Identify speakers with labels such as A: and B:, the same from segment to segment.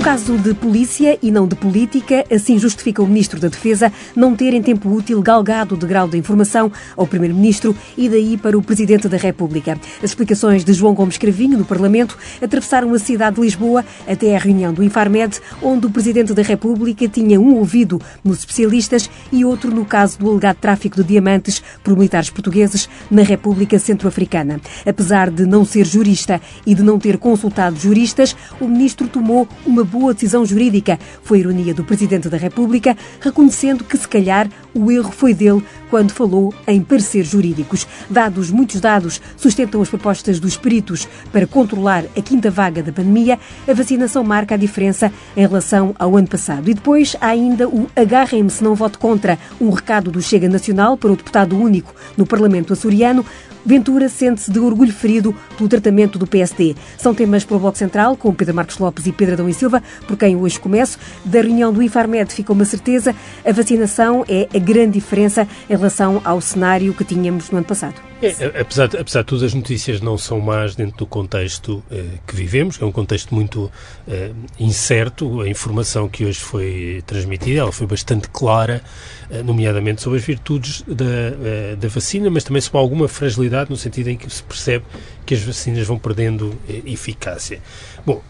A: caso de polícia e não de política, assim justifica o Ministro da Defesa não ter em tempo útil galgado o degrau da informação ao Primeiro-Ministro e daí para o Presidente da República. As explicações de João Gomes Cravinho, no Parlamento, atravessaram a cidade de Lisboa até à reunião do Infarmed, onde o Presidente da República tinha um ouvido nos especialistas e outro no caso do alegado tráfico de diamantes por militares portugueses na República Centro-Africana. Apesar de não ser jurista e de não ter consultado juristas, o Ministro tomou uma boa decisão jurídica. Foi a ironia do Presidente da República, reconhecendo que, se calhar, o erro foi dele quando falou em pareceres jurídicos. Muitos dados sustentam as propostas dos peritos para controlar a quinta vaga da pandemia. A vacinação marca a diferença em relação ao ano passado. E depois há ainda o agarrem-me se não voto contra, um recado do Chega Nacional para o deputado único no Parlamento açoriano. Ventura sente-se de orgulho ferido pelo tratamento do PSD. São temas para o Bloco Central, com Pedro Marcos Lopes e Pedro Adão e Silva, por quem hoje começo. Da reunião do Infarmed ficou uma certeza: a vacinação é a grande diferença em relação ao cenário que tínhamos no ano passado.
B: Apesar de tudo, as notícias não são más dentro do contexto que vivemos, que é um contexto muito incerto. A informação que hoje foi transmitida, ela foi bastante clara, nomeadamente sobre as virtudes da vacina, mas também sobre alguma fragilidade, no sentido em que se percebe que as vacinas vão perdendo eficácia. Bom,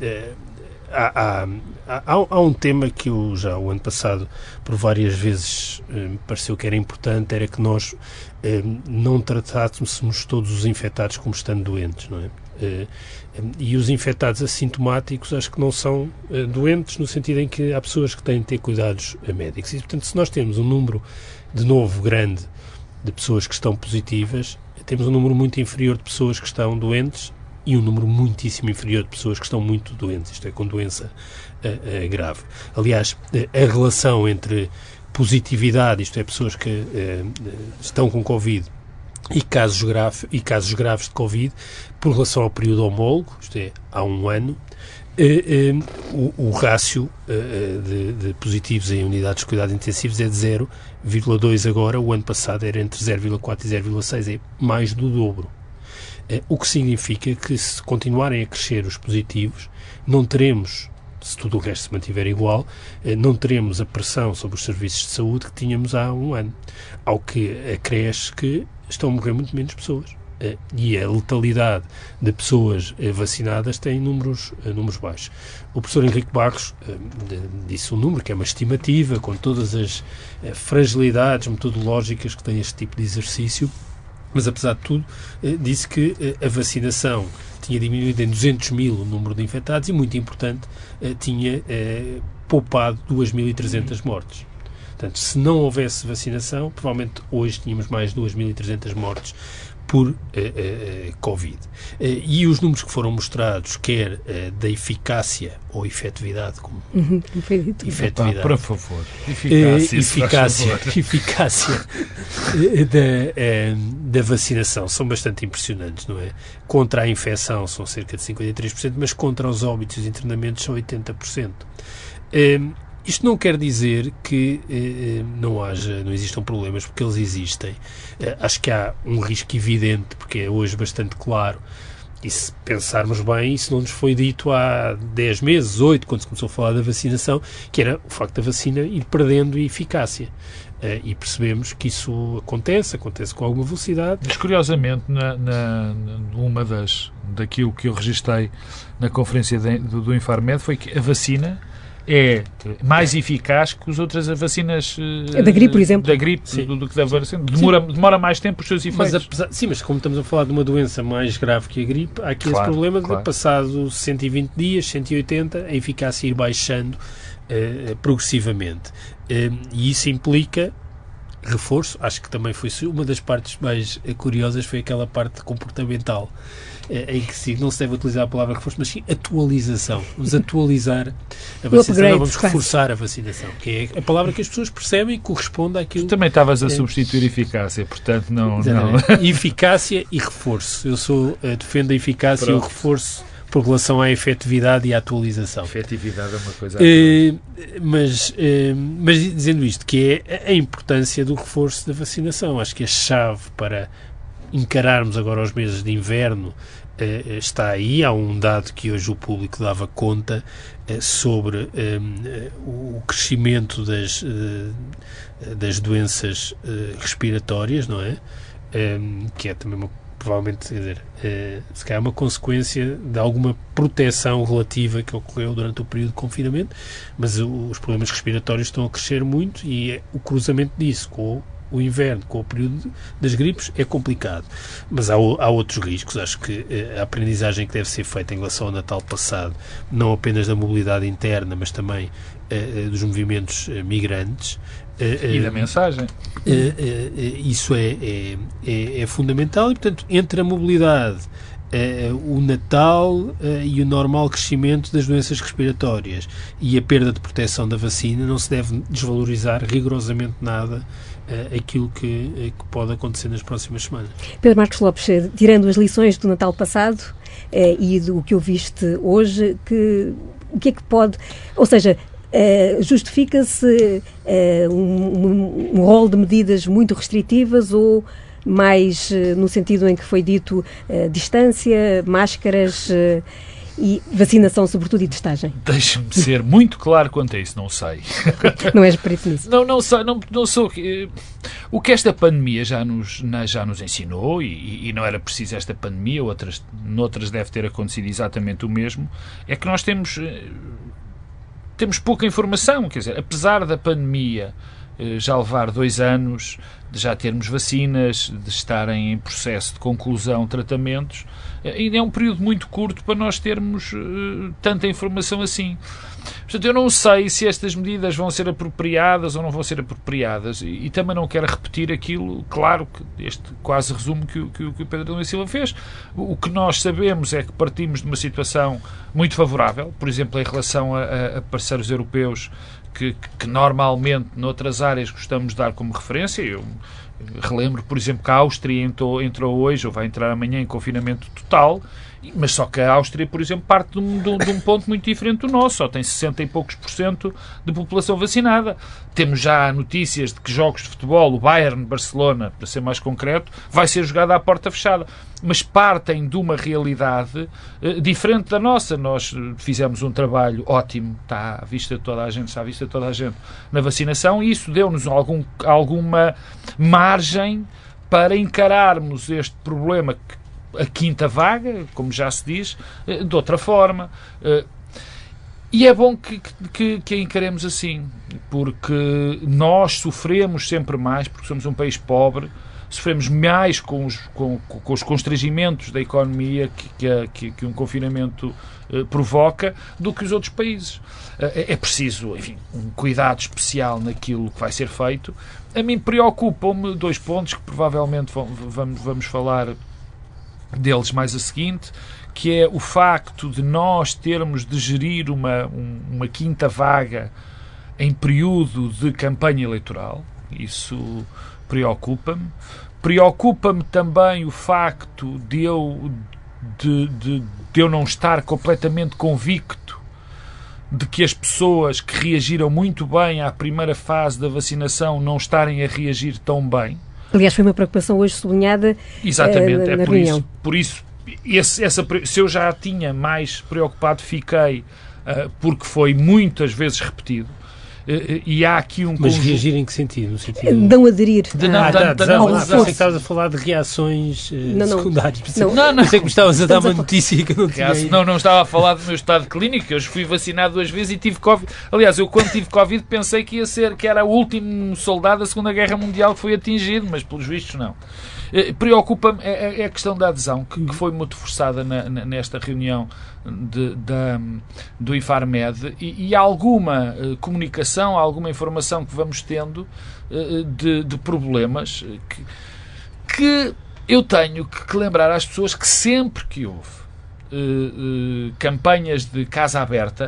B: há um tema que eu já o ano passado, por várias vezes, me pareceu que era importante, era que nós não tratássemos todos os infectados como estando doentes, não é? E os infectados assintomáticos acho que não são doentes, no sentido em que há pessoas que têm de ter cuidados médicos. E, portanto, se nós temos um número, de novo, grande de pessoas que estão positivas, temos um número muito inferior de pessoas que estão doentes e um número muitíssimo inferior de pessoas que estão muito doentes, isto é, com doença grave. Aliás, a relação entre positividade, isto é, pessoas que estão com Covid, e casos graves de Covid, por relação ao período homólogo, isto é, há um ano, o rácio de positivos em unidades de cuidados intensivos é de 0,2 agora, o ano passado era entre 0,4 e 0,6, é mais do dobro. O que significa que, se continuarem a crescer os positivos, não teremos, se tudo o resto se mantiver igual, não teremos a pressão sobre os serviços de saúde que tínhamos há um ano. Ao que acresce que estão a morrer muito menos pessoas. E a letalidade de pessoas vacinadas tem números baixos. O professor Henrique Barros disse um número que é uma estimativa, com todas as fragilidades metodológicas que tem este tipo de exercício, mas, apesar de tudo, disse que a vacinação tinha diminuído em 200 mil o número de infectados e, muito importante, tinha poupado 2.300 mortes. Portanto, se não houvesse vacinação, provavelmente hoje tínhamos mais de 2.300 mortes por Covid. E os números que foram mostrados, quer da eficácia ou efetividade, como
A: foi dito.
B: Efetividade.
C: Por favor.
B: Eficácia da vacinação são bastante impressionantes, não é? Contra a infecção são cerca de 53%, mas contra os óbitos e internamentos são 80%. Isto não quer dizer que não existam problemas, porque eles existem. Acho que há um risco evidente, porque é hoje bastante claro, e se pensarmos bem, isso não nos foi dito há 10 meses, 8, quando se começou a falar da vacinação, que era o facto da vacina ir perdendo eficácia. E percebemos que isso acontece com alguma velocidade.
C: Mas, curiosamente, daquilo que eu registrei na conferência do Infarmed foi que a vacina é mais eficaz que as outras vacinas
A: da gripe, por exemplo.
C: Da gripe, do que da vacina. Demora mais tempo os seus efeitos.
B: Mas como estamos a falar de uma doença mais grave que a gripe, há aqui esse problema de, passado 120 dias, 180, a eficácia ir baixando progressivamente. E isso implica reforço. Acho que também foi uma das partes mais curiosas, foi aquela parte comportamental, em que não se deve utilizar a palavra reforço, mas sim atualização. Vamos atualizar a vacinação, vamos reforçar a vacinação, que é a palavra que as pessoas percebem e corresponde àquilo.
C: Tu também estavas a substituir eficácia, portanto não.
B: Eficácia e reforço. Eu defendo a eficácia e o reforço por relação à efetividade e à atualização.
C: Efetividade é uma coisa...
B: Mas dizendo isto, que é a importância do reforço da vacinação. Acho que a chave para encararmos agora os meses de inverno, está aí. Há um dado que hoje o público dava conta sobre o crescimento das doenças respiratórias, não é? Que é também provavelmente, quer dizer, se calhar uma consequência de alguma proteção relativa que ocorreu durante o período de confinamento, mas os problemas respiratórios estão a crescer muito e o cruzamento disso com o inverno, com o período das gripes, é complicado. Mas há outros riscos. Acho que a aprendizagem que deve ser feita em relação ao Natal passado, não apenas da mobilidade interna, mas também dos movimentos migrantes.
C: E da mensagem.
B: Isso é fundamental e, portanto, entre a mobilidade, o Natal e o normal crescimento das doenças respiratórias e a perda de proteção da vacina, não se deve desvalorizar rigorosamente nada aquilo que pode acontecer nas próximas semanas.
A: Pedro Marcos Lopes, tirando as lições do Natal passado e do que ouviste hoje, o que é que pode... Ou seja, justifica-se um rol de medidas muito restritivas ou mais no sentido em que foi dito distância, máscaras e vacinação, sobretudo, e testagem?
C: Deixa-me ser muito claro quanto a isso, não sei.
A: Não és perito nisso?
C: Não sei, não sou. O que esta pandemia já nos ensinou, e não era preciso esta pandemia, noutras deve ter acontecido exatamente o mesmo, é que nós temos pouca informação. Quer dizer, apesar da pandemia já levar 2 anos, de já termos vacinas, de estarem em processo de conclusão tratamentos, ainda é um período muito curto para nós termos tanta informação assim. Portanto, eu não sei se estas medidas vão ser apropriadas ou não vão ser apropriadas, e também não quero repetir aquilo, claro, que este quase resumo que o Pedro Adão e Silva fez. O que nós sabemos é que partimos de uma situação muito favorável, por exemplo, em relação a parceiros europeus que normalmente noutras áreas gostamos de dar como referência. Eu relembro, por exemplo, que a Áustria entrou hoje, ou vai entrar amanhã, em confinamento total, mas só que a Áustria, por exemplo, parte de um ponto muito diferente do nosso, só tem 60 e poucos % de população vacinada. Temos já notícias de que jogos de futebol, o Bayern Barcelona, para ser mais concreto, vai ser jogado à porta fechada, mas partem de uma realidade diferente da nossa. Nós fizemos um trabalho ótimo, está à vista de toda a gente na vacinação, e isso deu-nos alguma margem para encararmos este problema, a quinta vaga, como já se diz, de outra forma. E é bom que a encaremos assim, porque nós sofremos sempre mais, porque somos um país pobre, sofremos mais com os constrangimentos da economia que um confinamento provoca, do que os outros países. É preciso, enfim, um cuidado especial naquilo que vai ser feito. A mim preocupam-me 2 pontos que provavelmente vamos falar deles mais a seguinte, que é o facto de nós termos de gerir uma quinta vaga em período de campanha eleitoral. Isso preocupa-me. Preocupa-me também o facto de eu não estar completamente convicto de que as pessoas que reagiram muito bem à primeira fase da vacinação não estarem a reagir tão bem.
A: Aliás, foi uma preocupação hoje sublinhada.
C: Exatamente,
A: na reunião.
C: Por isso se eu já tinha mais preocupado, fiquei, porque foi muitas vezes repetido. E há aqui um
B: Mas reagir em que sentido? No sentido...
A: Não aderir.
B: Pensei que estavas a falar de reações secundárias. Não. Pensei que me estavas a dar uma notícia que eu não tinha.
C: Não estava a falar do meu estado clínico. Eu fui vacinado 2 vezes e tive Covid. Aliás, eu quando tive Covid pensei que era o último soldado da Segunda Guerra Mundial que foi atingido, mas pelos vistos não. Preocupa-me é a questão da adesão, que foi muito forçada nesta reunião do Infarmed, e alguma comunicação, alguma informação que vamos tendo de problemas que eu tenho que lembrar às pessoas que sempre que houve campanhas de casa aberta,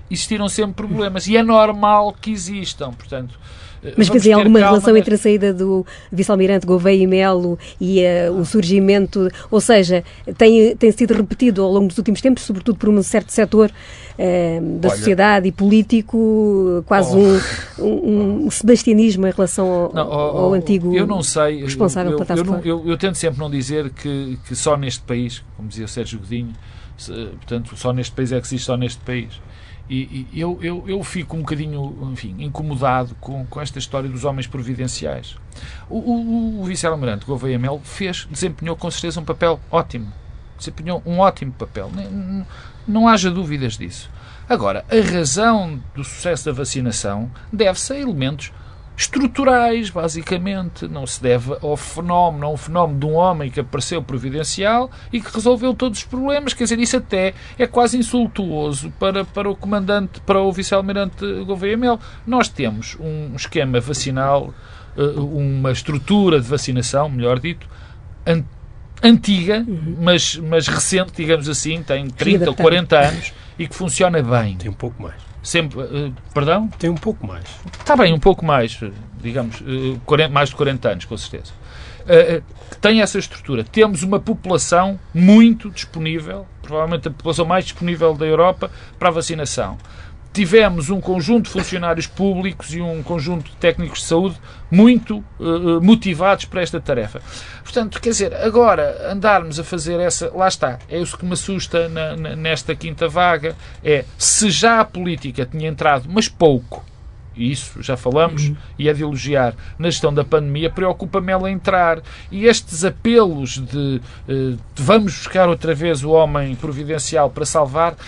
C: existiram sempre problemas e é normal que existam, portanto...
A: Mas fazia alguma relação entre a saída do vice-almirante Gouveia e Melo e o surgimento, ou seja, tem sido repetido ao longo dos últimos tempos, sobretudo por um certo setor da sociedade e político, quase um sebastianismo em relação ao antigo responsável pela Task Force.
C: Eu tento sempre não dizer que só neste país, como dizia o Sérgio Godinho, portanto, só neste país é que existe só neste país. E eu fico um bocadinho, enfim, incomodado com esta história dos homens providenciais. O vice-almirante Gouveia Melo desempenhou com certeza um papel ótimo. Desempenhou um ótimo papel. Não haja dúvidas disso. Agora, a razão do sucesso da vacinação deve-se a elementos estruturais, basicamente. Não se deve ao fenómeno de um homem que apareceu providencial e que resolveu todos os problemas. Quer dizer, isso até é quase insultuoso para o comandante, para o vice-almirante Gouveia Melo. Nós temos um esquema vacinal, uma estrutura de vacinação, melhor dito, antiga, mas recente, digamos assim, tem 30 ou 40 anos e que funciona bem.
B: Tem um pouco mais.
C: Perdão?
B: Tem um pouco mais.
C: Está bem, um pouco mais, digamos, mais de 40 anos, com certeza. Tem essa estrutura. Temos uma população muito disponível, provavelmente a população mais disponível da Europa para a vacinação. Tivemos um conjunto de funcionários públicos e um conjunto de técnicos de saúde muito motivados para esta tarefa. Portanto, quer dizer, agora andarmos a fazer essa... Lá está, é isso que me assusta nesta quinta vaga, se já a política tinha entrado, mas pouco, e isso já falamos, e é de elogiar, na gestão da pandemia, preocupa-me ela entrar. E estes apelos de vamos buscar outra vez o homem providencial para salvar...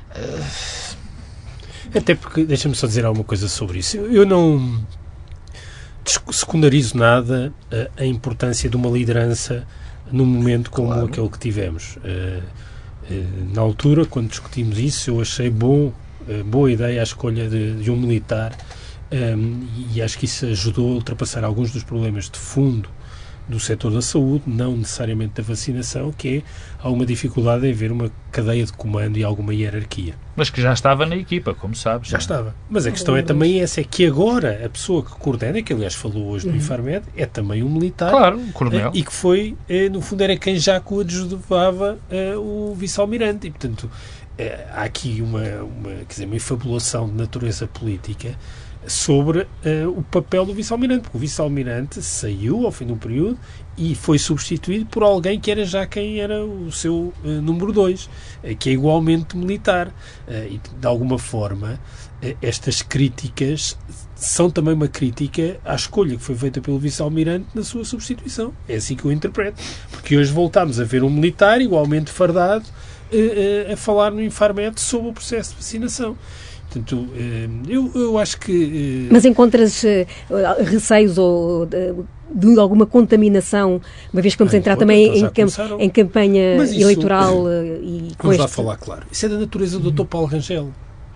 B: Até porque, deixa-me só dizer alguma coisa sobre isso. Eu não secundarizo nada a importância de uma liderança num momento como aquele que tivemos. Na altura, quando discutimos isso, eu achei boa ideia a escolha de um militar e acho que isso ajudou a ultrapassar alguns dos problemas de fundo do setor da saúde, não necessariamente da vacinação, que há uma dificuldade em haver uma cadeia de comando e alguma hierarquia.
C: Mas que já estava na equipa, como sabes.
B: Já estava. Mas a questão é também essa, é que agora a pessoa que coordena, que aliás falou hoje no Infarmed, é também um militar.
C: Claro, um coronel.
B: E que foi, no fundo, era quem já coadjuvava o vice-almirante. E, portanto, há aqui uma infabulação de natureza política sobre o papel do vice-almirante, porque o vice-almirante saiu ao fim do período e foi substituído por alguém que era já quem era o seu número 2, que é igualmente militar. E, de alguma forma, estas críticas são também uma crítica à escolha que foi feita pelo vice-almirante na sua substituição. É assim que eu interpreto. Porque hoje voltámos a ver um militar igualmente fardado a falar no Infarmed sobre o processo de vacinação. Portanto, eu acho que...
A: Mas encontras receios ou de alguma contaminação, uma vez que vamos entrar também em campanha eleitoral e com
B: vamos lá falar, claro. Isso é da natureza do Dr. Paulo Rangel.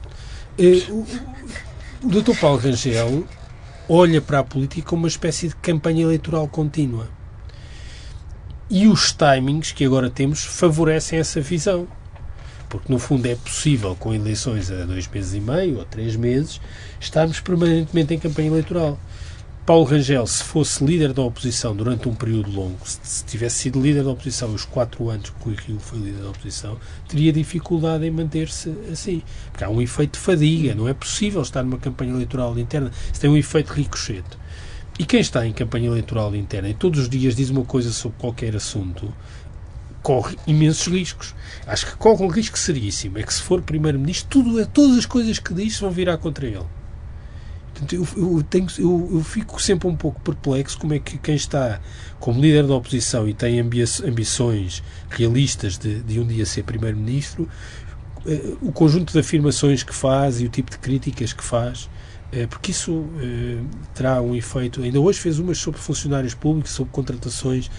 B: O Dr. Paulo Rangel olha para a política como uma espécie de campanha eleitoral contínua. E os timings que agora temos favorecem essa visão. Porque, no fundo, é possível, com eleições a 2 meses e meio ou 3 meses, estarmos permanentemente em campanha eleitoral. Paulo Rangel, se fosse líder da oposição durante um período longo, se tivesse sido líder da oposição os 4 anos que o Rui Rio foi líder da oposição, teria dificuldade em manter-se assim. Porque há um efeito de fadiga, não é possível estar numa campanha eleitoral interna. Isso tem um efeito ricochete. E quem está em campanha eleitoral interna e todos os dias diz uma coisa sobre qualquer assunto, corre imensos riscos. Acho que corre um risco seríssimo. É que se for primeiro-ministro, todas as coisas que diz vão virar contra ele. Portanto, eu fico sempre um pouco perplexo como é que quem está como líder da oposição e tem ambições realistas de um dia ser primeiro-ministro, o conjunto de afirmações que faz e o tipo de críticas que faz, porque isso terá um efeito. Ainda hoje fez umas sobre funcionários públicos, sobre contratações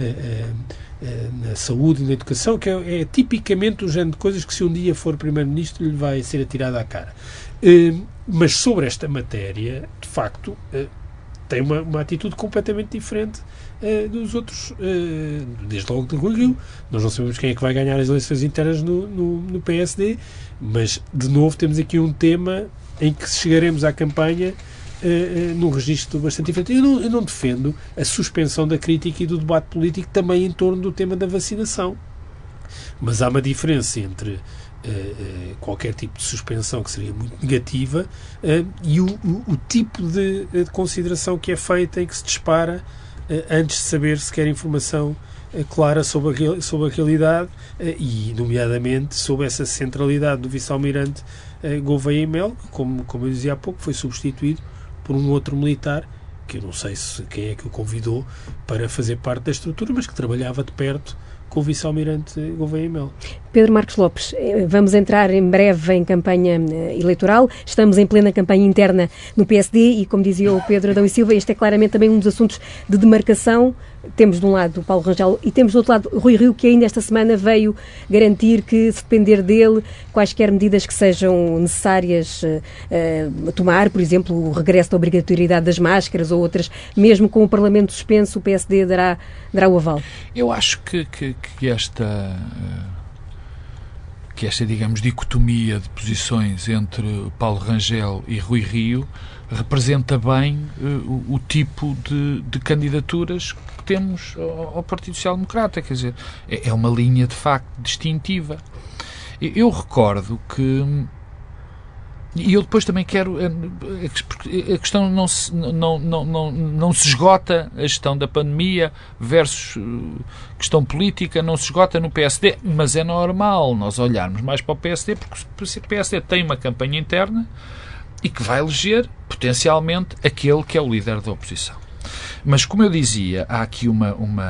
B: na saúde e na educação, que é tipicamente o género de coisas que, se um dia for primeiro-ministro, lhe vai ser atirada à cara. Mas sobre esta matéria, de facto, tem uma atitude completamente diferente dos outros, desde logo de Rui Rio. Nós não sabemos quem é que vai ganhar as eleições internas no PSD, mas, de novo, temos aqui um tema em que chegaremos à campanha num registro bastante diferente. Eu não defendo a suspensão da crítica e do debate político também em torno do tema da vacinação. Mas há uma diferença entre qualquer tipo de suspensão, que seria muito negativa, e o tipo de consideração que é feita, em que se dispara antes de saber sequer informação clara sobre a realidade, e nomeadamente sobre essa centralidade do vice-almirante Gouveia e Melo, que, como eu dizia há pouco, foi substituído por um outro militar, que eu não sei quem é que o convidou para fazer parte da estrutura, mas que trabalhava de perto com o vice-almirante Gouveia e Melo.
A: Pedro Marcos Lopes, vamos entrar em breve em campanha eleitoral, estamos em plena campanha interna no PSD e, como dizia o Pedro Adão e Silva, este é claramente também um dos assuntos de demarcação. Temos de um lado o Paulo Rangel e temos do outro lado Rui Rio, que ainda esta semana veio garantir que, se depender dele, quaisquer medidas que sejam necessárias a tomar, por exemplo, o regresso da obrigatoriedade das máscaras ou outras, mesmo com o Parlamento suspenso, o PSD dará o aval.
C: Eu acho que esta, digamos, dicotomia de posições entre Paulo Rangel e Rui Rio representa bem o tipo de candidaturas que temos ao Partido Social Democrata. Quer dizer, é uma linha de facto distintiva. Eu recordo que, e eu depois também quero, a questão não se esgota, a gestão da pandemia versus questão política não se esgota no PSD, mas é normal nós olharmos mais para o PSD, porque o PSD tem uma campanha interna e que vai eleger, potencialmente, aquele que é o líder da oposição. Mas, como eu dizia, há aqui um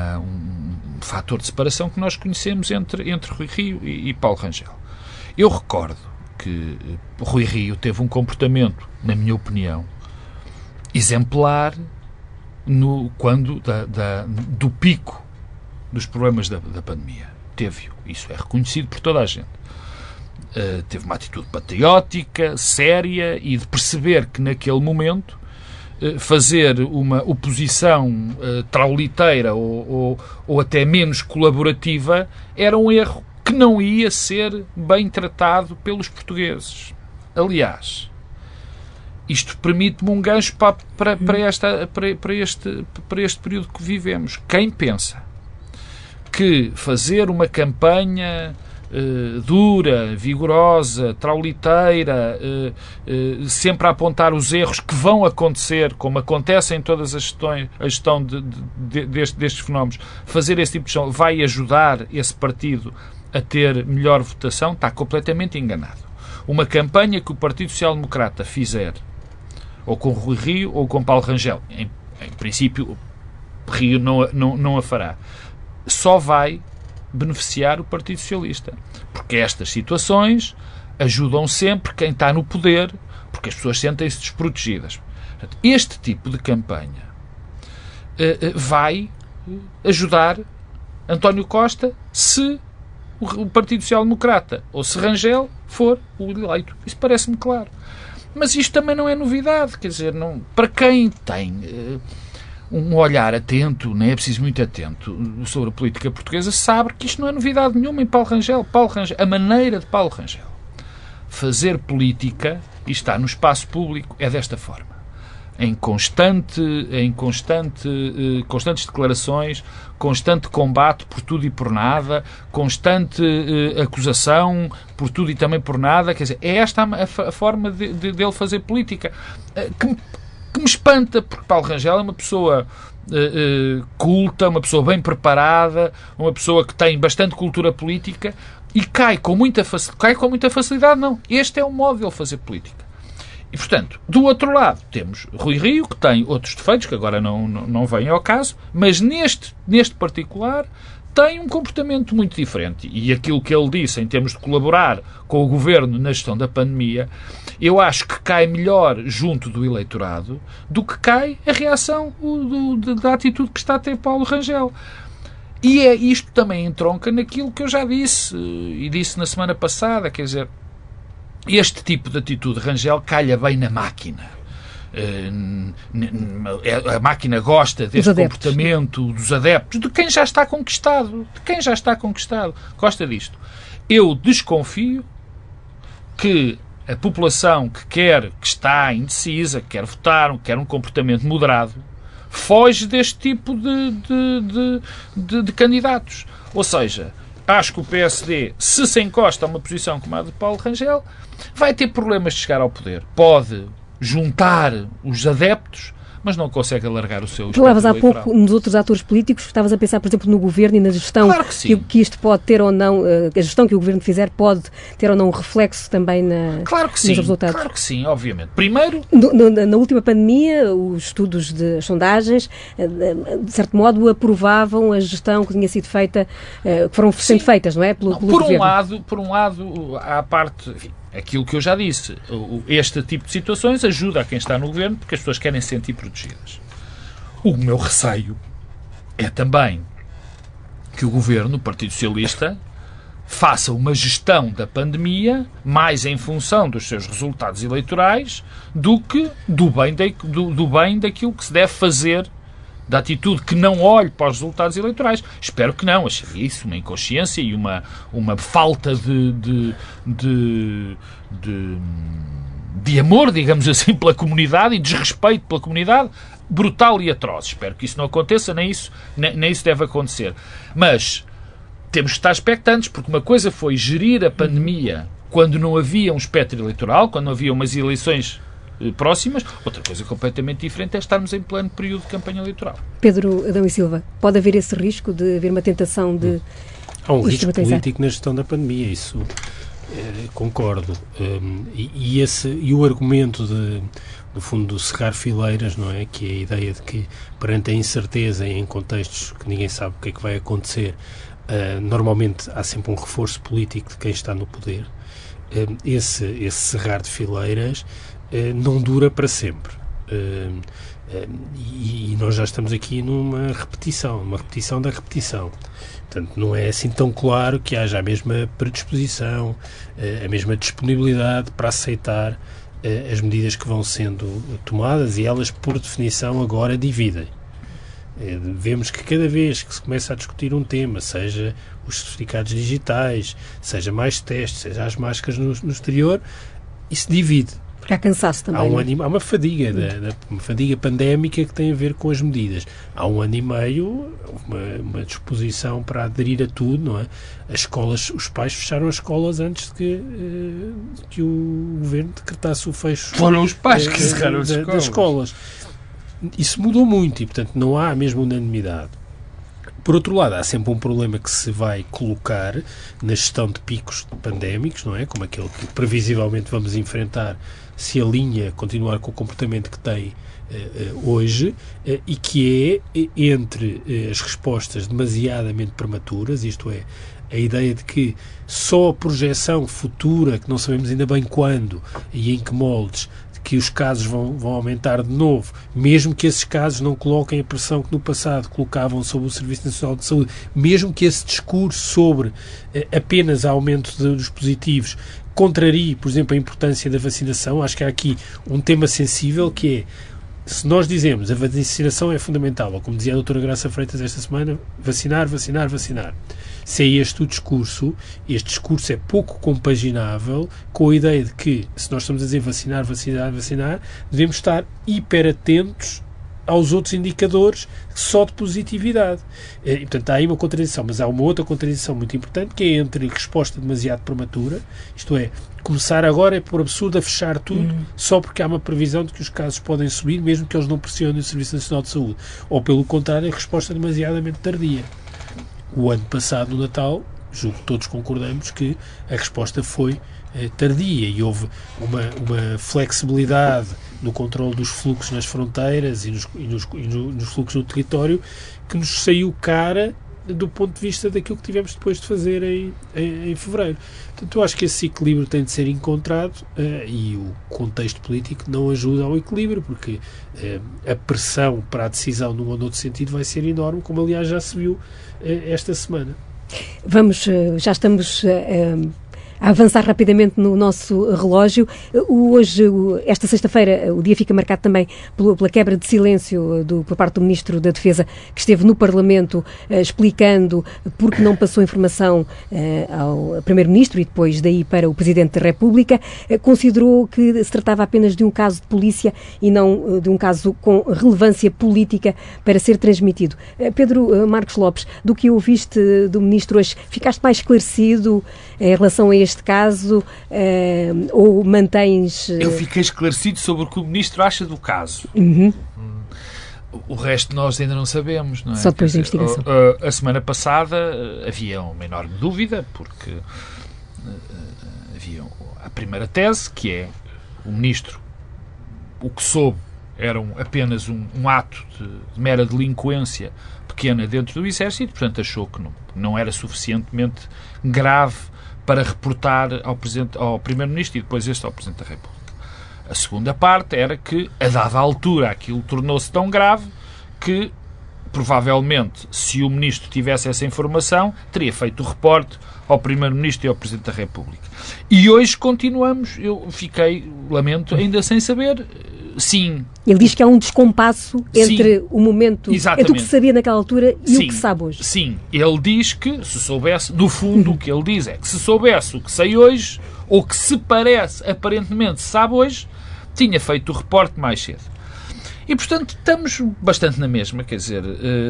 C: fator de separação que nós conhecemos entre Rui Rio e Paulo Rangel. Eu recordo que Rui Rio teve um comportamento, na minha opinião, exemplar quando do pico dos problemas da pandemia. Teve-o. Isso é reconhecido por toda a gente. Teve uma atitude patriótica, séria, e de perceber que naquele momento fazer uma oposição trauliteira ou até menos colaborativa era um erro que não ia ser bem tratado pelos portugueses. Aliás, isto permite-me um gancho para este período que vivemos. Quem pensa que fazer uma campanha dura, vigorosa, trauliteira, sempre a apontar os erros que vão acontecer, como acontece em todas as gestões, a gestão destes fenómenos, fazer esse tipo de gestão vai ajudar esse partido a ter melhor votação, está completamente enganado. Uma campanha que o Partido Social Democrata fizer, ou com Rui Rio ou com Paulo Rangel, em princípio Rio não a fará, só vai beneficiar o Partido Socialista. Porque estas situações ajudam sempre quem está no poder, porque as pessoas sentem-se desprotegidas. Portanto, este tipo de campanha vai ajudar António Costa se o Partido Social Democrata ou se Rangel for o eleito. Isso parece-me claro. Mas isto também não é novidade. Quer dizer, para quem tem um olhar atento, nem é preciso muito atento, sobre a política portuguesa, sabe que isto não é novidade nenhuma em Paulo Rangel. A maneira de Paulo Rangel fazer política, e está no espaço público, é desta forma. Em constantes declarações, constante combate por tudo e por nada, constante acusação por tudo e também por nada. Quer dizer, é esta a forma dele fazer política. Que me espanta, porque Paulo Rangel é uma pessoa culta, uma pessoa bem preparada, uma pessoa que tem bastante cultura política e cai com muita facilidade. Não, este é o modo de ele fazer política. E, portanto, do outro lado temos Rui Rio, que tem outros defeitos, que agora não vêm ao caso, mas neste particular tem um comportamento muito diferente. E aquilo que ele disse em termos de colaborar com o Governo na gestão da pandemia, eu acho que cai melhor junto do eleitorado do que cai a reação da atitude que está a ter Paulo Rangel. E isto também entronca naquilo que eu já disse, e disse na semana passada, quer dizer, este tipo de atitude de Rangel calha bem na máquina. a máquina gosta deste comportamento dos adeptos, de quem já está conquistado. Gosta disto. Eu desconfio que a população que está indecisa, que quer votar, que quer um comportamento moderado, foge deste tipo de candidatos. Ou seja, acho que o PSD, se encosta a uma posição como a de Paulo Rangel, vai ter problemas de chegar ao poder. Pode juntar os adeptos, mas não consegue alargar o seu espectro
A: Falavas há
C: eleitoral.
A: pouco nos outros atores políticos, estavas a pensar, por exemplo, no governo e na gestão,
C: claro que
A: isto pode ter ou não, a gestão que o governo fizer pode ter ou não um reflexo também nos resultados.
C: Claro que sim, obviamente. Primeiro...
A: Na última pandemia, os estudos as sondagens, de certo modo, aprovavam a gestão que tinha sido feita, que foram sendo feitas, não é? Pelo governo.
C: Por um lado, há a parte... Enfim, aquilo que eu já disse, este tipo de situações ajuda a quem está no governo porque as pessoas querem se sentir protegidas. O meu receio é também que o governo, o Partido Socialista, faça uma gestão da pandemia mais em função dos seus resultados eleitorais do que do bem daquilo que se deve fazer, da atitude que não olhe para os resultados eleitorais. Espero que não. Acharia isso uma inconsciência e uma falta de amor, digamos assim, pela comunidade e desrespeito pela comunidade brutal e atroz. Espero que isso não aconteça, nem isso deve acontecer. Mas temos que estar expectantes, porque uma coisa foi gerir a pandemia quando não havia um espectro eleitoral, quando não havia umas eleições próximas. Outra coisa completamente diferente é estarmos em pleno período de campanha eleitoral.
A: Pedro Adão e Silva, pode haver esse risco de haver uma tentação de...
B: Há um risco político na gestão da pandemia, isso concordo. E o argumento no fundo, cerrar fileiras, não é? Que é a ideia de que, perante a incerteza e em contextos que ninguém sabe o que é que vai acontecer, normalmente há sempre um reforço político de quem está no poder. Esse cerrar de fileiras não dura para sempre. E nós já estamos aqui numa repetição da repetição. Portanto, não é assim tão claro que haja a mesma predisposição, a mesma disponibilidade para aceitar as medidas que vão sendo tomadas, e elas, por definição, agora dividem. Vemos que cada vez que se começa a discutir um tema, seja os certificados digitais, seja mais testes, seja as máscaras no exterior, isso divide.
A: Porque há cansaço também.
B: Há uma fadiga, uma fadiga pandémica que tem a ver com as medidas. Há 1 ano e meio, uma disposição para aderir a tudo, não é? As escolas, os pais fecharam as escolas antes de que o governo decretasse o fecho.
C: Foram os pais que cerraram as escolas.
B: Das escolas. Isso mudou muito e, portanto, não há a mesma unanimidade. Por outro lado, há sempre um problema que se vai colocar na gestão de picos pandémicos, não é? Como aquele que previsivelmente vamos enfrentar se a linha continuar com o comportamento que tem hoje, e que é entre as respostas demasiadamente prematuras, isto é, a ideia de que só a projeção futura, que não sabemos ainda bem quando e em que moldes, que os casos vão aumentar de novo, mesmo que esses casos não coloquem a pressão que no passado colocavam sobre o Serviço Nacional de Saúde, mesmo que esse discurso sobre apenas aumento dos positivos contrarie, por exemplo, a importância da vacinação. Acho que há aqui um tema sensível, que é, se nós dizemos a vacinação é fundamental, ou como dizia a doutora Graça Freitas esta semana, vacinar. Se é este o discurso, este discurso é pouco compaginável com a ideia de que, se nós estamos a dizer vacinar, devemos estar hiper atentos aos outros indicadores só de positividade. E, portanto, há aí uma contradição, mas há uma outra contradição muito importante, que é entre resposta demasiado prematura, isto é, começar agora é por absurdo a fechar tudo só porque há uma previsão de que os casos podem subir, mesmo que eles não pressionem o Serviço Nacional de Saúde. Ou, pelo contrário, a resposta demasiadamente tardia. O ano passado, no Natal, julgo que todos concordamos que a resposta foi tardia e houve uma flexibilidade no controle dos fluxos nas fronteiras e nos fluxos no território que nos saiu cara do ponto de vista daquilo que tivemos depois de fazer em fevereiro. Portanto, eu acho que esse equilíbrio tem de ser encontrado e o contexto político não ajuda ao equilíbrio, porque a pressão para a decisão num ou noutro sentido vai ser enorme, como aliás já se viu esta semana.
A: Já estamos A avançar rapidamente no nosso relógio, hoje, esta sexta-feira, o dia fica marcado também pela quebra de silêncio por parte do Ministro da Defesa, que esteve no Parlamento explicando porque não passou informação ao Primeiro-Ministro e depois daí para o Presidente da República. Considerou que se tratava apenas de um caso de polícia e não de um caso com relevância política para ser transmitido. Pedro Marcos Lopes, do que ouviste do Ministro hoje, ficaste mais esclarecido em relação a este caso ou mantens...
C: Eu fiquei esclarecido sobre o que o Ministro acha do caso. O resto nós ainda não sabemos, não é?
A: Só depois da investigação.
C: A semana passada havia uma enorme dúvida, porque havia a primeira tese, que é o Ministro, o que soube era apenas um ato de mera delinquência pequena dentro do Exército, portanto achou que não era suficientemente grave para reportar ao Primeiro-Ministro e depois ao Presidente da República. A segunda parte era que, a dada altura, aquilo tornou-se tão grave que, provavelmente, se o Ministro tivesse essa informação, teria feito o reporte ao Primeiro-Ministro e ao Presidente da República. E hoje continuamos, eu fiquei, lamento, ainda sem saber, sim.
A: Ele diz que há um descompasso entre o momento,
C: exatamente,
A: entre o que se sabia naquela altura e o que se sabe hoje.
C: Sim, ele diz que, se soubesse, no fundo, o que ele diz é que se soubesse o que sei hoje, ou que se parece, aparentemente, se sabe hoje, tinha feito o reporte mais cedo. E, portanto, estamos bastante na mesma, quer dizer,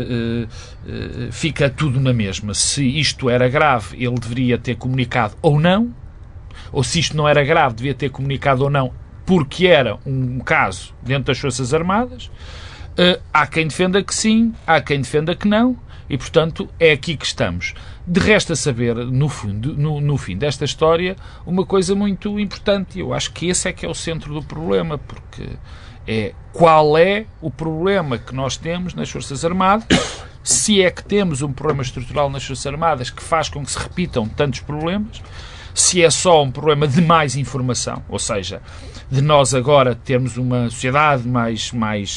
C: fica tudo na mesma. Se isto era grave, ele deveria ter comunicado ou não, ou se isto não era grave, devia ter comunicado ou não, porque era um caso dentro das Forças Armadas. Há quem defenda que sim, há quem defenda que não, e, portanto, é aqui que estamos. De resto a saber, no fim desta história, uma coisa muito importante, eu acho que esse é que é o centro do problema, porque qual é o problema que nós temos nas Forças Armadas, se é que temos um problema estrutural nas Forças Armadas que faz com que se repitam tantos problemas, se é só um problema de mais informação, ou seja, de nós agora termos uma sociedade mais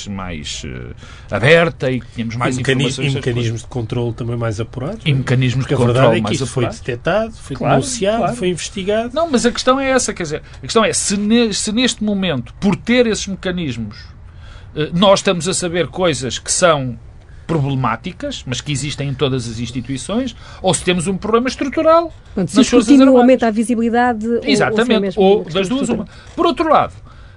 C: aberta e que tenhamos mais informações.
B: E mecanismos de controle também mais apurados.
C: E mecanismos de controle mais apurados. A verdade é que isso
B: foi detectado, foi denunciado, foi investigado.
C: Não, mas a questão é essa, quer dizer, a questão é se neste momento, por ter esses mecanismos, nós estamos a saber coisas que são problemáticas, mas que existem em todas
B: instituições,
C: ou se temos um problema estrutural
A: nas Forças Armadas. Aumenta a visibilidade.
C: Exatamente, ou das duas uma. Por outro lado,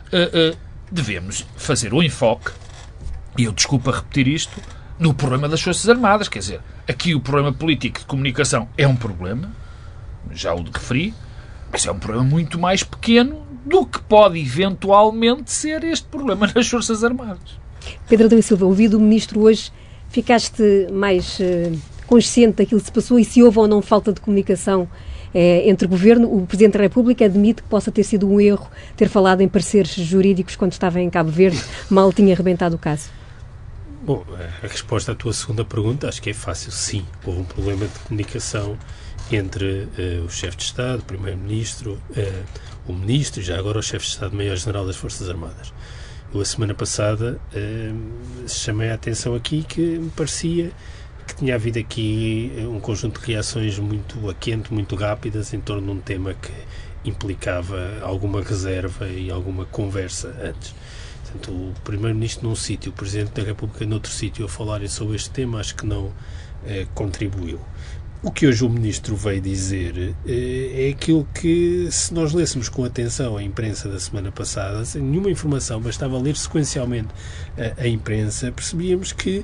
C: devemos fazer o enfoque, e eu desculpa repetir isto, no problema das Forças Armadas. Quer dizer, aqui o problema político de comunicação é um problema, já o referi, mas é um problema muito mais pequeno do que pode eventualmente ser este problema nas Forças Armadas.
A: Pedro Adão e Silva, ouvido o Ministro hoje, ficaste mais consciente daquilo que se passou e se houve ou não falta de comunicação entre o Governo? O Presidente da República admite que possa ter sido um erro ter falado em pareceres jurídicos quando estava em Cabo Verde, mal tinha arrebentado o caso.
B: Bom, a resposta à tua segunda pergunta acho que é fácil. Sim, houve um problema de comunicação entre o chefe de Estado, o Primeiro-Ministro, o Ministro e já agora o chefe de Estado-Maior-General das Forças Armadas. Eu, a semana passada, chamei a atenção aqui que me parecia que tinha havido aqui um conjunto de reações muito a quente, muito rápidas, em torno de um tema que implicava alguma reserva e alguma conversa antes. Portanto, o Primeiro-Ministro num sítio, o Presidente da República noutro sítio a falarem sobre este tema, acho que não contribuiu. O que hoje o Ministro veio dizer é aquilo que, se nós lêssemos com atenção a imprensa da semana passada, sem nenhuma informação, bastava ler sequencialmente a imprensa, percebíamos que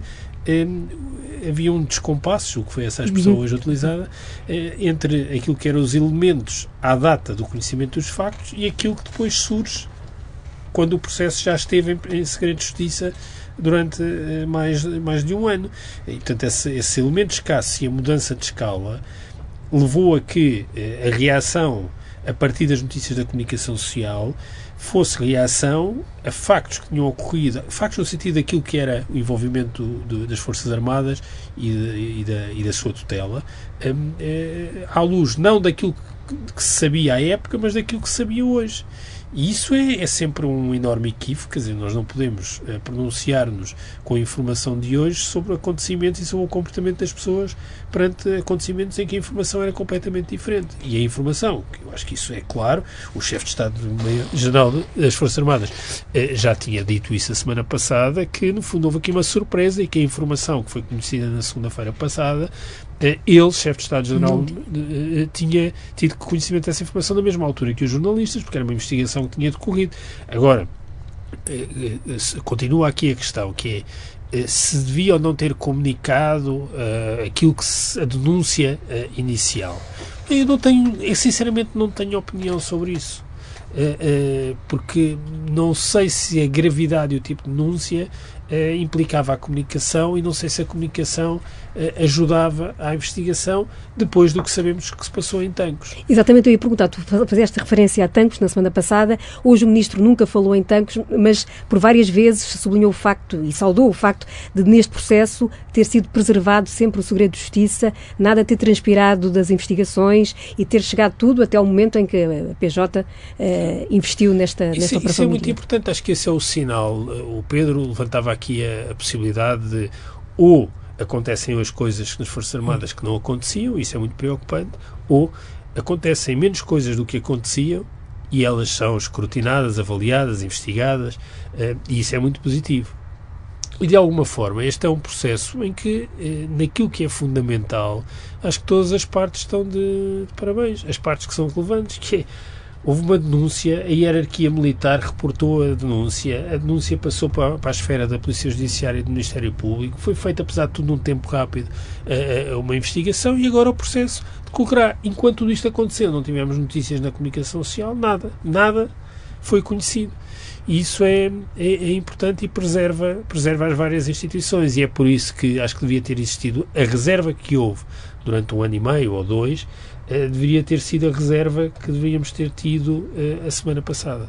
B: havia um descompasso, o que foi essa a expressão hoje utilizada, entre aquilo que eram os elementos à data do conhecimento dos factos e aquilo que depois surge quando o processo já esteve em segredo de justiça durante mais de um ano. E, portanto, esse elemento escasso e a mudança de escala levou a que a reação a partir das notícias da comunicação social fosse reação a factos que tinham ocorrido, factos no sentido daquilo que era o envolvimento das Forças Armadas e da sua tutela, à luz não daquilo que se sabia à época, mas daquilo que se sabia hoje. E isso é sempre um enorme equívoco, quer dizer, nós não podemos pronunciar-nos com a informação de hoje sobre acontecimentos e sobre o comportamento das pessoas perante acontecimentos em que a informação era completamente diferente. E a informação, que eu acho que isso é claro, o chefe de Estado-Geral das Forças Armadas já tinha dito isso a semana passada, que no fundo houve aqui uma surpresa e que a informação que foi conhecida na segunda-feira passada, ele, chefe de Estado-Geral, tinha tido conhecimento dessa informação na mesma altura que os jornalistas, porque era uma investigação que tinha decorrido. Agora, continua aqui a questão, que é se devia ou não ter comunicado aquilo que a denúncia inicial. Eu sinceramente não tenho opinião sobre isso. Porque não sei se a gravidade e o tipo de denúncia implicava a comunicação, e não sei se a comunicação ajudava à investigação depois do que sabemos que se passou em Tancos.
A: Exatamente, eu ia perguntar, tu fizeste referência a Tancos na semana passada, hoje o Ministro nunca falou em Tancos, mas por várias vezes sublinhou o facto e saudou o facto de neste processo ter sido preservado sempre o segredo de justiça, nada ter transpirado das investigações e ter chegado tudo até ao momento em que a PJ investiu nesta operação.
B: Isso é muito importante, acho que esse é o sinal. O Pedro levantava aqui a possibilidade de ou acontecem hoje coisas nas Forças Armadas que não aconteciam, isso é muito preocupante, ou acontecem menos coisas do que aconteciam e elas são escrutinadas, avaliadas, investigadas, e isso é muito positivo. E de alguma forma este é um processo em que, naquilo que é fundamental, acho que todas as partes estão de parabéns, as partes que são relevantes, que é, houve uma denúncia, a hierarquia militar reportou a denúncia passou para a esfera da Polícia Judiciária e do Ministério Público, foi feita, apesar de tudo, num tempo rápido, uma investigação, e agora o processo decorrerá. Enquanto tudo isto aconteceu, não tivemos notícias na comunicação social, nada foi conhecido. E isso é importante e preserva as várias instituições, e é por isso que acho que devia ter existido a reserva que houve durante 1 ano e meio ou 2, deveria ter sido a reserva que deveríamos ter tido a semana passada.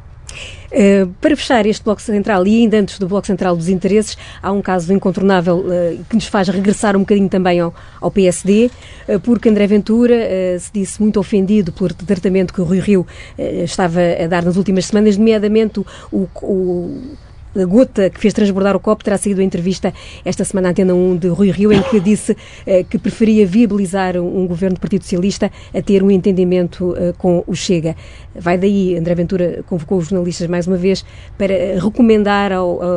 A: Para fechar este Bloco Central, e ainda antes do Bloco Central dos Interesses, há um caso incontornável que nos faz regressar um bocadinho também ao PSD, porque André Ventura se disse muito ofendido pelo tratamento que o Rui Rio estava a dar nas últimas semanas, nomeadamente a gota que fez transbordar o copo terá sido a entrevista esta semana à Antena 1 de Rui Rio, em que disse que preferia viabilizar um governo do Partido Socialista a ter um entendimento com o Chega. Vai daí, André Ventura convocou os jornalistas mais uma vez para recomendar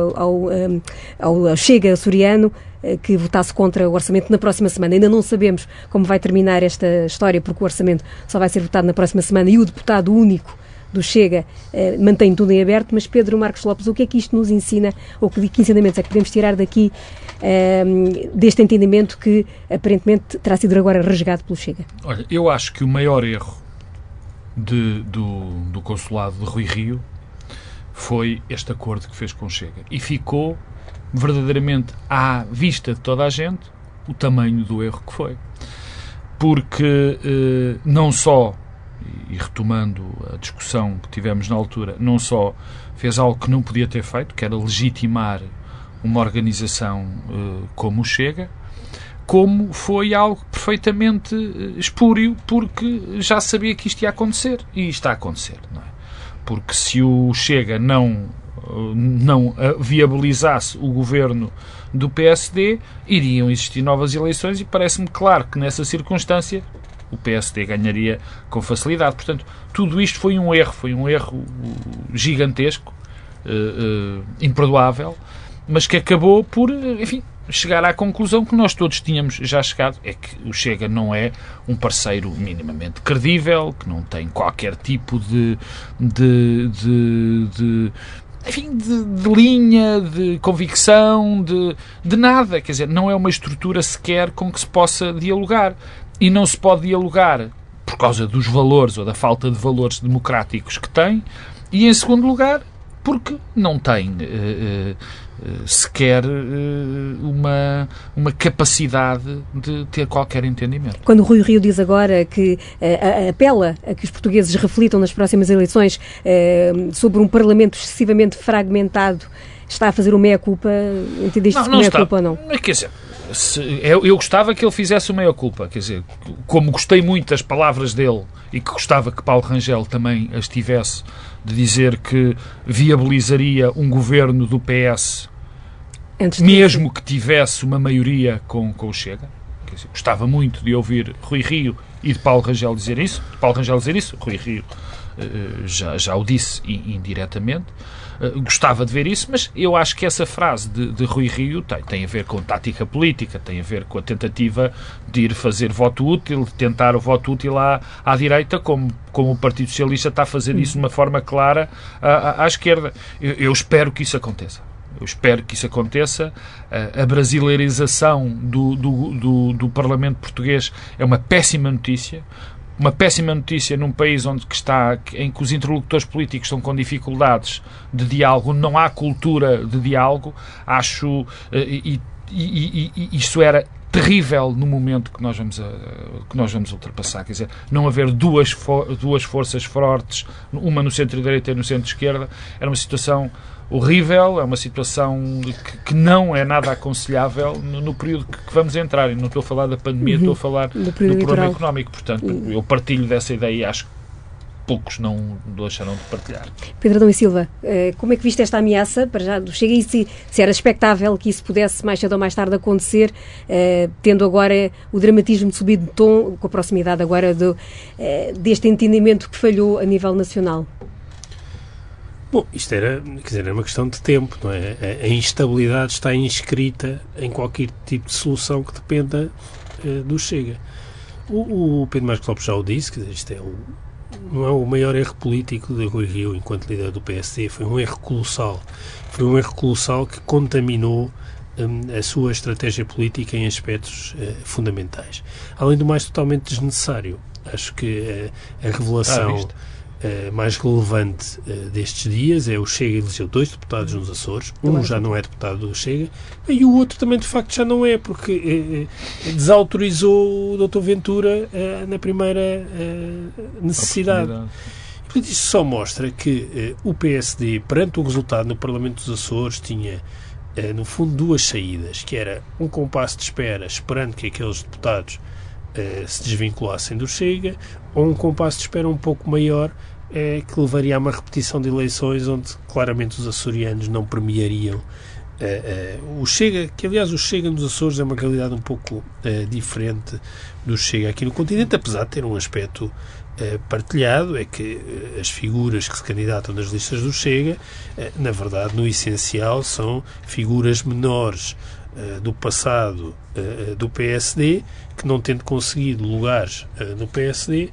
A: ao Chega açoriano que votasse contra o orçamento na próxima semana. Ainda não sabemos como vai terminar esta história, porque o orçamento só vai ser votado na próxima semana e o deputado único do Chega mantém tudo em aberto, mas Pedro Marcos Lopes, o que é que isto nos ensina, ou que ensinamentos é que podemos tirar daqui deste entendimento que aparentemente terá sido agora rasgado pelo Chega?
C: Olha, eu acho que o maior erro do consulado de Rui Rio foi este acordo que fez com o Chega, e ficou verdadeiramente à vista de toda a gente o tamanho do erro que foi, porque não só, e retomando a discussão que tivemos na altura, não só fez algo que não podia ter feito, que era legitimar uma organização como o Chega, como foi algo perfeitamente espúrio, porque já sabia que isto ia acontecer, e está a acontecer, não é? Porque se o Chega não viabilizasse o governo do PSD, iriam existir novas eleições, e parece-me claro que nessa circunstância o PSD ganharia com facilidade. Portanto, tudo isto foi um erro gigantesco, imperdoável, mas que acabou por, enfim, chegar à conclusão que nós todos tínhamos já chegado, é que o Chega não é um parceiro minimamente credível, que não tem qualquer tipo de linha, de convicção, de nada. Quer dizer, não é uma estrutura sequer com que se possa dialogar. E não se pode dialogar por causa dos valores ou da falta de valores democráticos que tem, e, em segundo lugar, porque não tem sequer uma capacidade de ter qualquer entendimento.
A: Quando o Rui Rio diz agora que apela a que os portugueses reflitam nas próximas eleições sobre um Parlamento excessivamente fragmentado, está a fazer o meia-culpa? Entendeste que meia-culpa ou não?
C: Quer dizer, Eu gostava que ele fizesse o meia-culpa, quer dizer, como gostei muito das palavras dele e que gostava que Paulo Rangel também as tivesse, de dizer que viabilizaria um governo do PS mesmo que tivesse uma maioria com o Chega. Quer dizer, gostava muito de ouvir Rui Rio e de Paulo Rangel dizer isso. Rui Rio já o disse indiretamente. Gostava de ver isso, mas eu acho que essa frase de Rui Rio tem a ver com tática política, tem a ver com a tentativa de ir fazer voto útil, de tentar o voto útil à direita, como o Partido Socialista está a fazer isso de uma forma clara à esquerda. Eu espero que isso aconteça. A brasileirização do Parlamento português é uma péssima notícia. Uma péssima notícia num país em que os interlocutores políticos estão com dificuldades de diálogo, não há cultura de diálogo. Acho, isto era terrível no momento que nós vamos ultrapassar. Quer dizer, não haver duas forças fortes, uma no centro-direita e no centro-esquerda, era uma situação horrível, é uma situação que não é nada aconselhável no período que vamos entrar. E não estou a falar da pandemia, estou a falar do problema económico. Portanto, eu partilho dessa ideia e acho que poucos não deixaram de partilhar.
A: Pedro Adão e Silva, como é que viste esta ameaça? Para já chega aí, se era expectável que isso pudesse mais cedo ou mais tarde acontecer, tendo agora o dramatismo de subir de tom, com a proximidade agora deste entendimento que falhou a nível nacional?
B: Bom, isto era uma questão de tempo, não é? A instabilidade está inscrita em qualquer tipo de solução que dependa do Chega. O Pedro Marcos Lopes já o disse, que isto não é o maior erro político de Rui Rio enquanto líder do PSD, foi um erro colossal. Foi um erro colossal que contaminou a sua estratégia política em aspectos fundamentais. Além do mais, totalmente desnecessário. Acho que a revelação mais relevante destes dias é o Chega elegeu 2 deputados nos Açores. Um já não é deputado do Chega e o outro também, de facto, já não é, porque desautorizou o Dr. Ventura na primeira necessidade. E, portanto, isto só mostra que o PSD, perante o resultado no Parlamento dos Açores, tinha, no fundo, 2 saídas, que era um compasso de espera, esperando que aqueles deputados se desvinculassem do Chega, ou um compasso de espera um pouco maior, que levaria a uma repetição de eleições onde claramente os açorianos não premiariam o Chega, que aliás o Chega nos Açores é uma realidade um pouco diferente do Chega aqui no continente, apesar de ter um aspecto partilhado, é que as figuras que se candidatam nas listas do Chega, na verdade, no essencial, são figuras menores do passado do PSD, que não tendo conseguido lugares no PSD,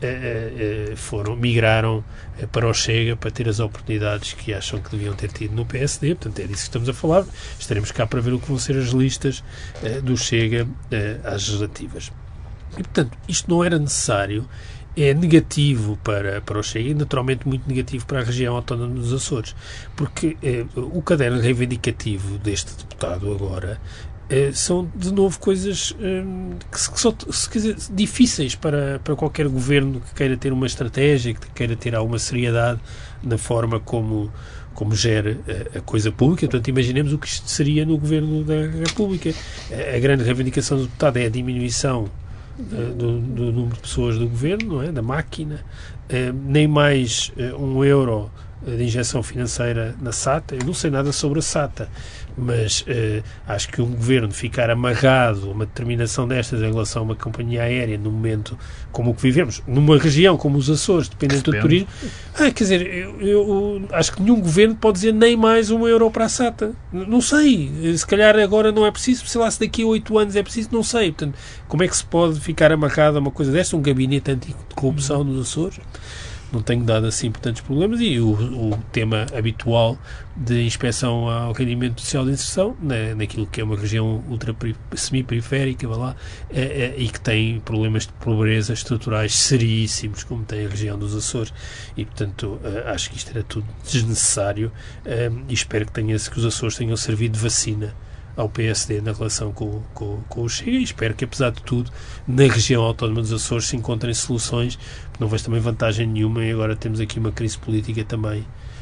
B: migraram para o Chega para ter as oportunidades que acham que deviam ter tido no PSD. Portanto, é disso que estamos a falar. Estaremos cá para ver o que vão ser as listas do Chega às legislativas. E, portanto, isto não era necessário. É negativo para o Chega e, naturalmente, muito negativo para a região autónoma dos Açores, porque o caderno reivindicativo deste deputado agora são, de novo, coisas que são difíceis para qualquer governo que queira ter uma estratégia, que queira ter alguma seriedade na forma como gera a coisa pública. Portanto, imaginemos o que isto seria no governo da República. A grande reivindicação do deputado é a diminuição do número de pessoas do governo, não é? Da máquina, nem mais €1 de injeção financeira na SATA. Eu não sei nada sobre a SATA, mas acho que um governo ficar amarrado a uma determinação destas em relação a uma companhia aérea no momento como o que vivemos, numa região como os Açores, dependente do turismo, quer dizer, eu acho que nenhum governo pode dizer nem mais €1 para a SATA. Não sei, se calhar agora não é preciso, sei lá, se daqui a 8 anos é preciso, não sei. Portanto, como é que se pode ficar amarrado a uma coisa desta, um gabinete anticorrupção nos Açores? Não tenho dado assim por tantos problemas, e o tema habitual de inspeção ao rendimento social de inserção, naquilo que é uma região semi-periférica, e que tem problemas de pobreza estruturais seríssimos, como tem a região dos Açores, e portanto acho que isto era tudo desnecessário, e espero que os Açores tenham servido de vacina ao PSD na relação com o Chega, e espero que, apesar de tudo, na região autónoma dos Açores se encontrem soluções, porque não vejo também vantagem nenhuma, e agora temos aqui uma crise política também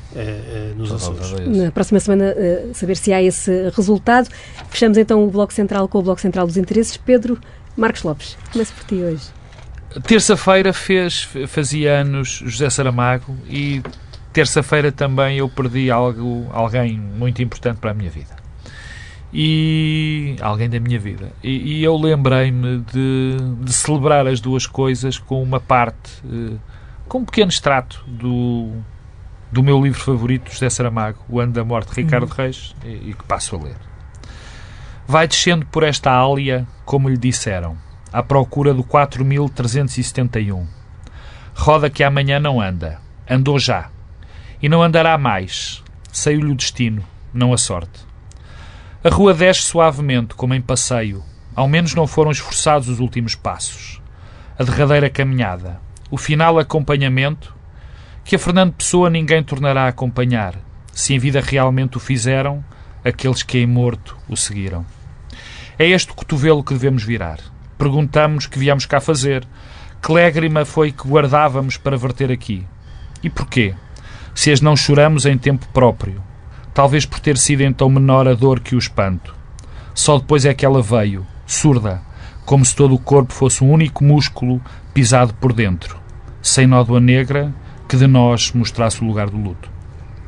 B: nos Açores.
A: Na próxima semana, saber se há esse resultado. Fechamos então o Bloco Central com o Bloco Central dos Interesses. Pedro Marcos Lopes, começo por ti hoje.
C: Terça-feira fazia anos José Saramago e terça-feira também eu perdi alguém muito importante para a minha vida. Alguém da minha vida. E eu lembrei-me de celebrar as duas coisas com uma parte, com um pequeno extrato do meu livro favorito, José Saramago, O Ano da Morte de Ricardo Reis, e que passo a ler. Vai descendo por esta ália, como lhe disseram, à procura do 4371. Roda que amanhã não anda. Andou já. E não andará mais. Saiu-lhe o destino, não a sorte. A rua desce suavemente, como em passeio. Ao menos não foram esforçados os últimos passos. A derradeira caminhada. O final acompanhamento, que a Fernando Pessoa ninguém tornará a acompanhar. Se em vida realmente o fizeram, aqueles que em morto o seguiram. É este o cotovelo que devemos virar. Perguntamos que viemos cá fazer. Que lágrima foi que guardávamos para verter aqui? E porquê? Se as não choramos em tempo próprio. Talvez por ter sido então menor a dor que o espanto. Só depois é que ela veio, surda, como se todo o corpo fosse um único músculo pisado por dentro, sem nódoa negra que de nós mostrasse o lugar do luto.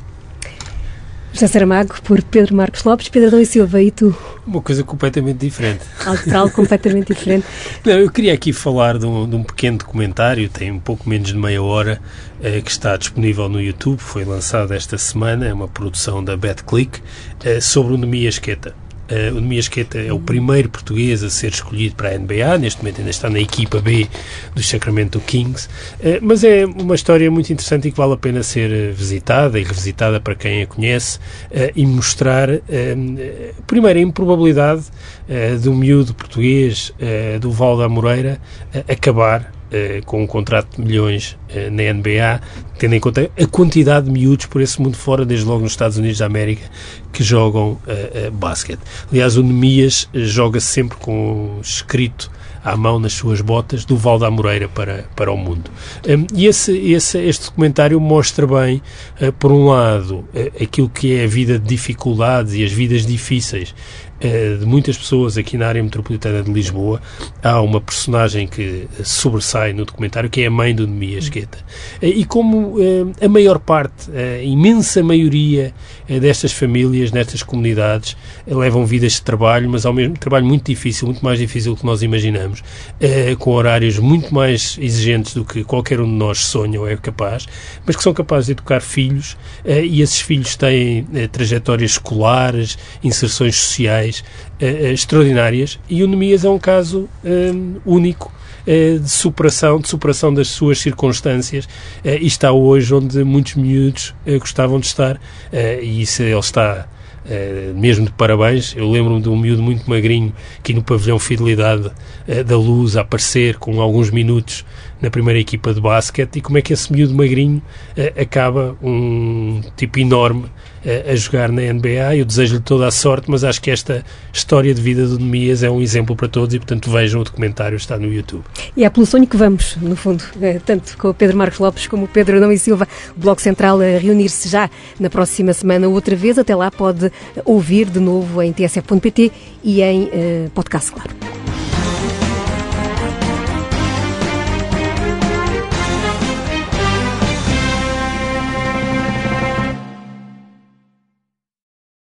A: José Saramago, por Pedro Marcos Lopes. Pedro Adão e Silva, e tu?
B: Uma coisa completamente diferente.
A: Algo completamente diferente.
B: Não, eu queria aqui falar de um pequeno documentário, tem um pouco menos de meia hora, que está disponível no YouTube, foi lançado esta semana, é uma produção da BetClick, sobre o Neemias Queta. O Neemias Queta é o primeiro português a ser escolhido para a NBA, neste momento ainda está na equipa B dos Sacramento Kings, mas é uma história muito interessante e que vale a pena ser visitada e revisitada para quem a conhece, e mostrar, primeiro, a improbabilidade do miúdo português do Val da Moreira acabar com um contrato de milhões na NBA, tendo em conta a quantidade de miúdos por esse mundo fora, desde logo nos Estados Unidos da América, que jogam basquete. Aliás, o Neemias joga sempre com escrito à mão nas suas botas do Val da Moreira para o mundo. E este documentário mostra bem, por um lado, aquilo que é a vida de dificuldades e as vidas difíceis de muitas pessoas aqui na área metropolitana de Lisboa. Há uma personagem que sobressai no documentário, que é a mãe do Neemias Queta. E como a maior parte, a imensa maioria destas famílias, nestas comunidades, levam vidas de trabalho, mas ao mesmo tempo trabalho muito difícil, muito mais difícil do que nós imaginamos, com horários muito mais exigentes do que qualquer um de nós sonha ou é capaz, mas que são capazes de educar filhos, e esses filhos têm trajetórias escolares, inserções sociais extraordinárias, e o Neemias é um caso único de superação das suas circunstâncias, e está hoje onde muitos miúdos gostavam de estar, e isso ele está mesmo de parabéns. Eu lembro-me de um miúdo muito magrinho aqui no pavilhão Fidelidade da Luz a aparecer com alguns minutos na primeira equipa de basquete, e como é que esse miúdo magrinho acaba um tipo enorme a jogar na NBA. Eu desejo-lhe toda a sorte, mas acho que esta história de vida do Neemias é um exemplo para todos, e portanto vejam o documentário, está no YouTube.
A: E é pelo sonho que vamos, no fundo, tanto com o Pedro Marcos Lopes como o Pedro Adão e Silva, o Bloco Central a reunir-se já na próxima semana outra vez. Até lá pode ouvir de novo em tsf.pt e em podcast, claro.